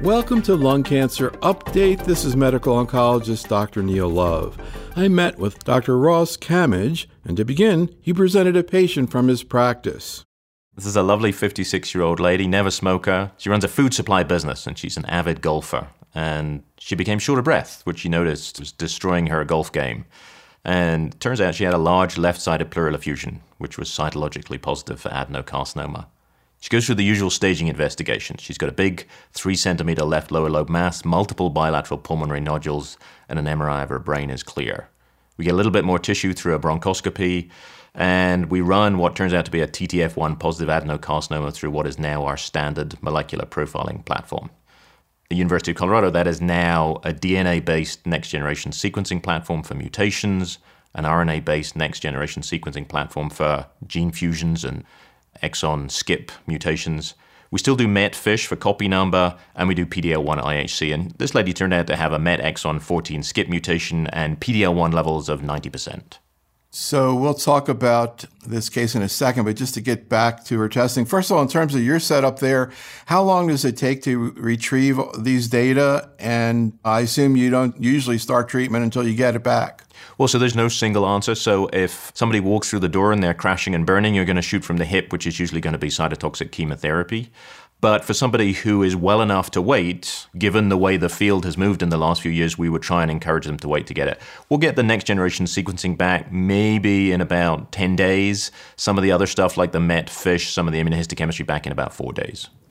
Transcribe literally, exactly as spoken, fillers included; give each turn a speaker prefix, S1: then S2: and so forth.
S1: Welcome to Lung Cancer Update. This is medical oncologist Doctor Neil Love. I met with Doctor Ross Camage, and to begin, he presented a patient from his practice.
S2: This is a lovely fifty-six-year-old lady, never smoker. She runs a food supply business, and she's an avid golfer. And she became short of breath, which she noticed was destroying her golf game. And turns out she had a large left-sided pleural effusion, which was cytologically positive for adenocarcinoma. She goes through the usual staging investigation. She's got a big three centimeter left lower lobe mass, multiple bilateral pulmonary nodules, and an M R I of her brain is clear. We get a little bit more tissue through a bronchoscopy, and we run what turns out to be a T T F one positive adenocarcinoma through what is now our standard molecular profiling platform. The University of Colorado, that is now a D N A-based next-generation sequencing platform for mutations, an R N A-based next-generation sequencing platform for gene fusions and exon skip mutations. We still do MET FISH for copy number, and we do P D L one I H C. And this lady turned out to have a MET exon fourteen skip mutation and P D L one levels of ninety percent.
S1: So we'll talk about this case in a second, but just to get back to her testing, first of all, in terms of your setup there, how long does it take to retrieve these data? And I assume you don't usually start treatment until you get it back.
S2: Well, so there's no single answer. So if somebody walks through the door and they're crashing and burning, you're going to shoot from the hip, which is usually going to be cytotoxic chemotherapy. But for somebody who is well enough to wait, given the way the field has moved in the last few years, we would try and encourage them to wait to get it. We'll get the next generation sequencing back maybe in about ten days. Some of the other stuff like the MET FISH, some of the immunohistochemistry back in about four days.